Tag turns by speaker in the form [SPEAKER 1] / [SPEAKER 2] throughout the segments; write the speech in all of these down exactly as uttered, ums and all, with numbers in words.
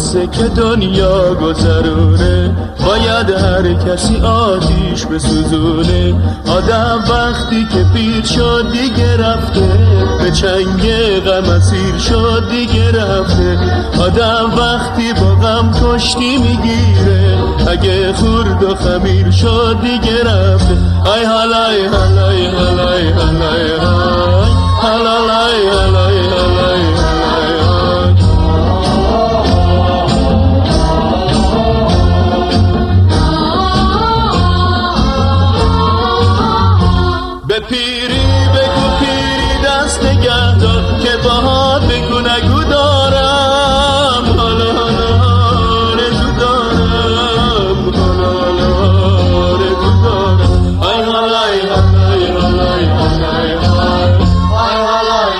[SPEAKER 1] غصه که دنیا گذرونه، باید هر کسی آتیش بسوزونه. آدم وقتی که پیر شد دیگه رفته، به چنگ غم اسیر شد دیگه رفته. آدم وقتی با غم کشتی میگیره، اگه خورد و خمیر شد دیگه رفته. ای حالای حالای حالای حالای های حالای حالای حالای حالای. به پیری بگو پیری دست نگه دار، که باهات بگو نگو دارم. حالا حالا رزو دارم، حالا حالا رزو دارم. ای حالای حالای حالای حالای های حالای.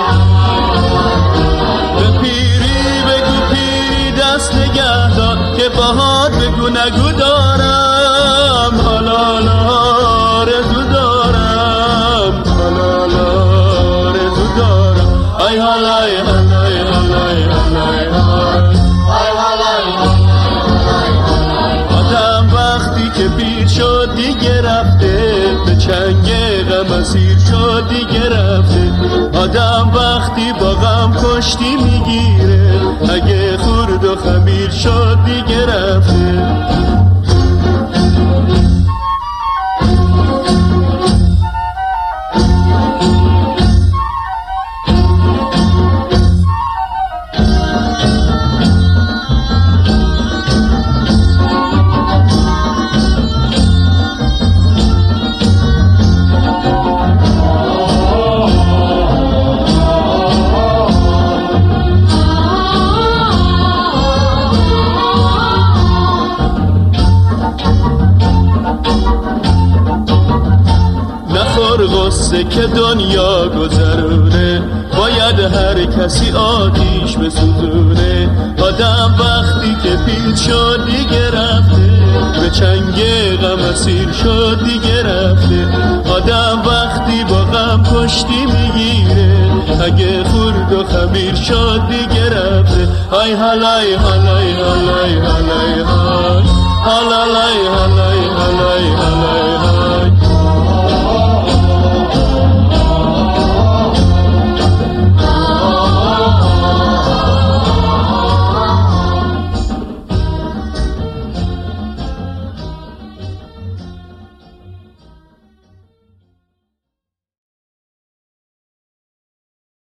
[SPEAKER 1] به پیری بگو پیری دست نگه دار، که باهات بگو نگو دارم. حالا حالا رزو دارم، حالا حالا رزو دارم. ای حالای حالای حالای حالای های حالای. آدم وقتی که پیر شد دیگه رفته، به چنگ غم اسیر شد دیگه رفته. آدم وقتی با غم کشتی میگیره، اگه خورد و خمیر شد دیگه رفته. غصه که دنیا گذرونه، باید هر کسی آتیش بسوزونه. آدم وقتی که پیر شد دیگه رفته، به چنگ غم اسیر شد دیگه رفته. آدم وقتی با غم کشتی میگیره، اگه خورد و خمیر شد دیگه رفته. ای حالای حالای حالای حالای های حالای